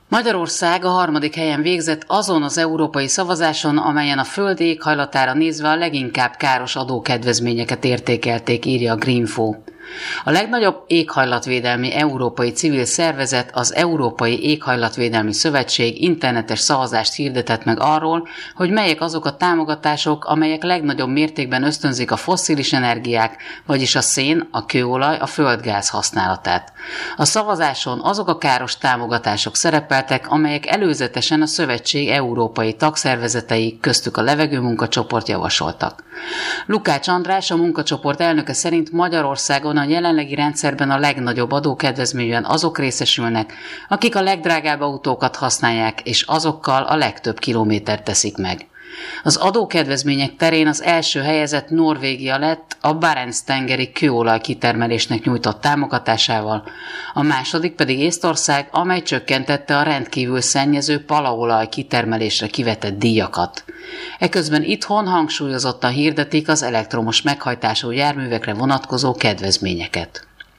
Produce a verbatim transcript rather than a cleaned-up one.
Magyarország a harmadik helyen végzett azon az európai szavazáson, amelyen a föld éghajlatára nézve a leginkább káros adókedvezményeket értékelték, írja a Greenfo. A legnagyobb éghajlatvédelmi európai civil szervezet, az Európai Éghajlatvédelmi Szövetség internetes szavazást hirdetett meg arról, hogy melyek azok a támogatások, amelyek legnagyobb mértékben ösztönzik a fosszilis energiák, vagyis a szén, a kőolaj, a földgáz használatát. A szavazáson azok a káros támogatások szerepeltek, amelyek előzetesen a szövetség európai tagszervezetei, köztük a levegőmunkacsoport javasoltak. Lukács András, a munkacsoport elnöke szerint Magyarországon a jelenlegi rendszerben a legnagyobb adókedvezményben azok részesülnek, akik a legdrágább autókat használják, és azokkal a legtöbb kilométert teszik meg. Az adókedvezmények terén az első helyezett Norvégia lett a Barents-tengeri kőolaj kitermelésnek nyújtott támogatásával, a második pedig Észtország, amely csökkentette a rendkívül szennyező palaolaj kitermelésre kivetett díjakat. Eközben itthon hangsúlyozottan hirdetik az elektromos meghajtású járművekre vonatkozó kedvezményeket.